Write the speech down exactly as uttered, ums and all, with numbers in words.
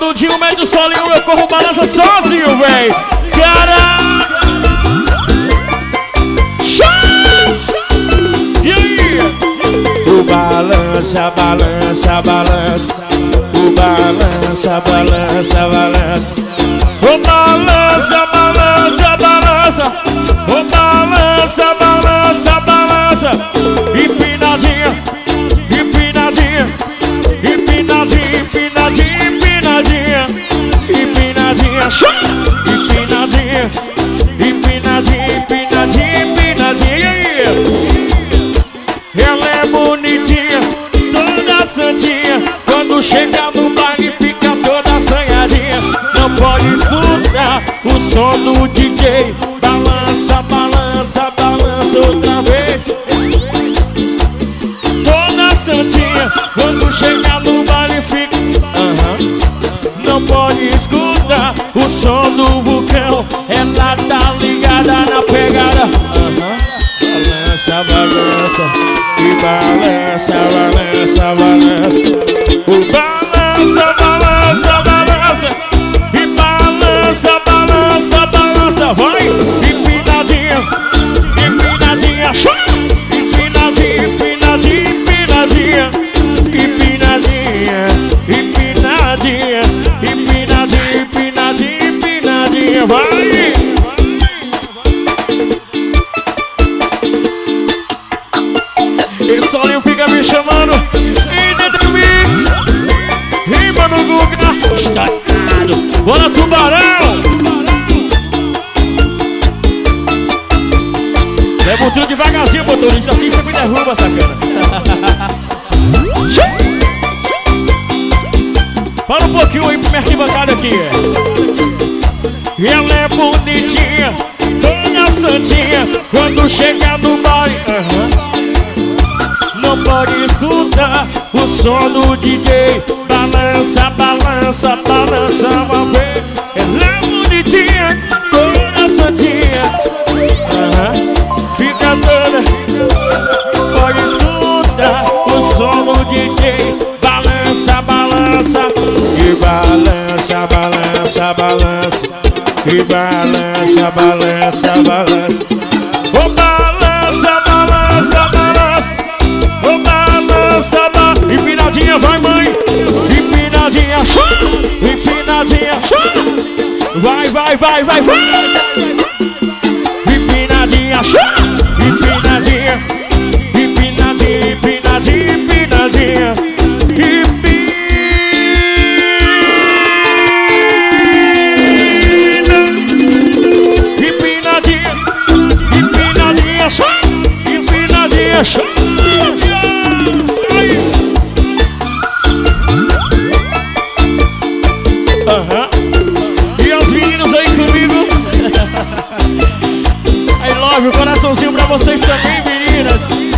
Dudinho, mede o solinho, eu corro balança sozinho, véi. Cara! E aí? O balança, balança, balança. O balança, balança, balança. O balança, balança, balança. O balança, balança, balança. Empinadinha, empinadinha, empinadinha, empinadinha, empinadinha, empinadinha, empinadinha, empinadinha, empinadinha, empinadinha. E aí? Ela é bonitinha, toda santinha. Quando chega no baile fica toda assanhadinha. Não pode escutar o som do D J. Balança, balança, balança outra vez. Toda santinha, quando chega no baile fica uh-huh. Não pode escutar o som do vulcão. Ela tá ligada na pegada uh-huh. Balança, balança, e balança, balança, balança. O balança, balança, balança, e balança, balança, balança. Vai, empinadinha, empinadinha, empinadinha, empinadinha, empinadinha, empinadinha, empinadinha, empinadinha, empinadinha, empinadinha. Vai. Esse solinho fica me chamando. E dentro do mix, rima no Guga, estacado. Bora, tubarão. Leva um tiro devagarzinho, motorista. Assim você me derruba, sacana. Fala um pouquinho aí pro minha arquibancada aqui. Ela é bonitinha, toda santinha. Quando chega no baile uh-huh. Não pode escutar o som do D J. Balança, balança, balança uma vez. Ela é bonitinha, toda santinha uh-huh. Fica toda. Pode escutar o som do D J. Balança, balança, e balança, balança, balança. E balança, balança, balança. Oh, balança, balança, balança. Balança, balança, empinadinha, vai mãe. Empinadinha, empinadinha, vai, vai, vai, vai, vai. Empinadinha, empinadinha, empinadinha, empinadinha, empinadinha, empina, empinadinha, empinadinha, empinadinha, aham. E os meninos aí comigo. I love you, coraçãozinho pra vocês também, meninas.